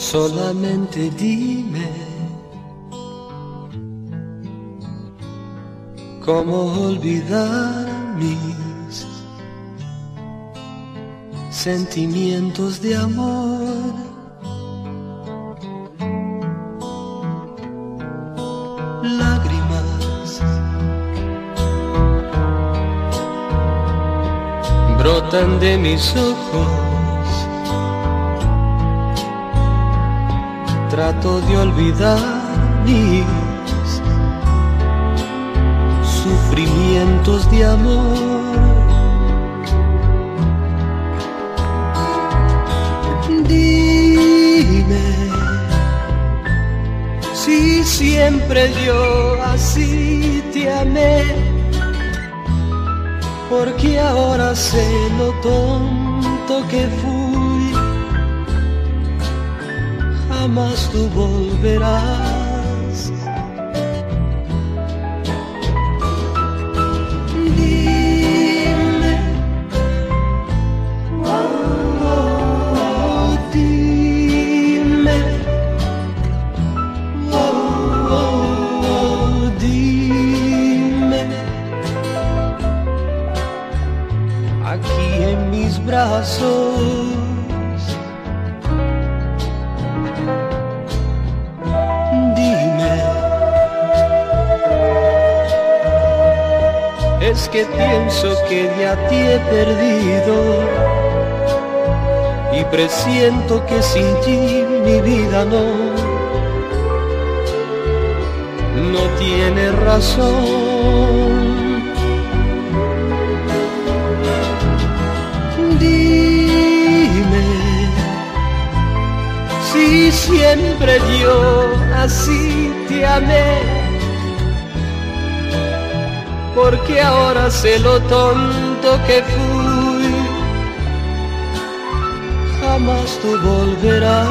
Solamente dime cómo olvidar mis sentimientos de amor. Lágrimas brotan de mis ojos. Trato de olvidar mis sufrimientos de amor. Dime si siempre yo así te amé, porque ahora sé lo tonto que fui. Jamás tú volverás. Dime, oh, dime, oh, dime, aquí en mis brazos. Es que pienso que ya te he perdido y presiento que sin ti mi vida no tiene razón. Dime si siempre yo así te amé, porque ahora sé lo tonto que fui. Jamás tú volverás.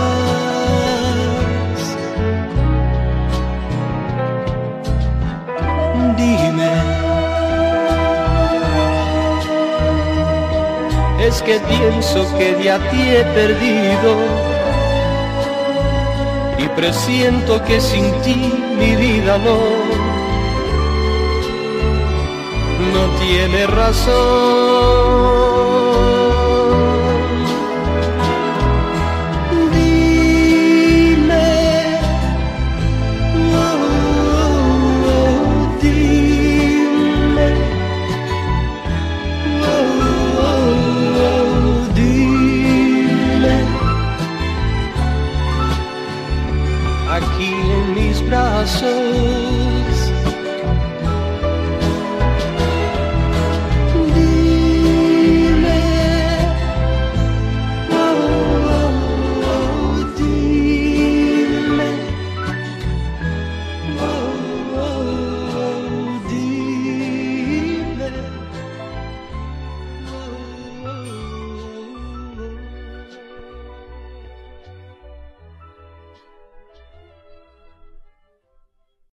Dime, es que pienso que ya te he perdido y presiento que sin ti mi vida no tiene razón. Dime, oh, dime, oh, dime, aquí en mis brazos.